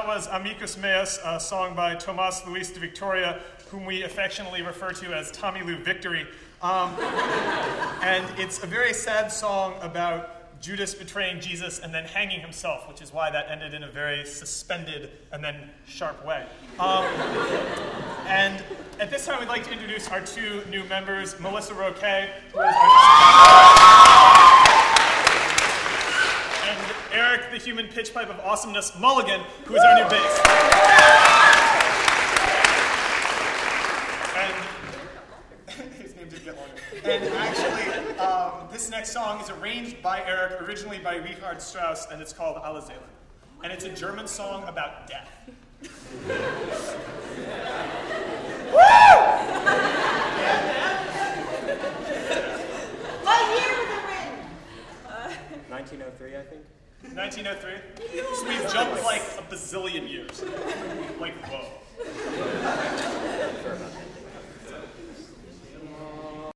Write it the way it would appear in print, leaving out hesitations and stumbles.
was Amicus Meus, a song by Tomás Luis de Victoria, whom we affectionately refer to as Tommy Lou Victory. And it's a very sad song about Judas betraying Jesus and then hanging himself, which is why that ended in a very suspended and then sharp way. And at this time, we'd like to introduce our two new members, Melissa Roquet, who is and Eric, the human pitch pipe of awesomeness, Mulligan, who is our new bass. And his name did get longer. And actually, this next song is arranged by Eric, originally by Richard Strauss, and it's called Alle Seelen. And it's a German song about death. What year was it written? 1903, I think. 1903? So we've jumped like a bazillion years. Like, whoa.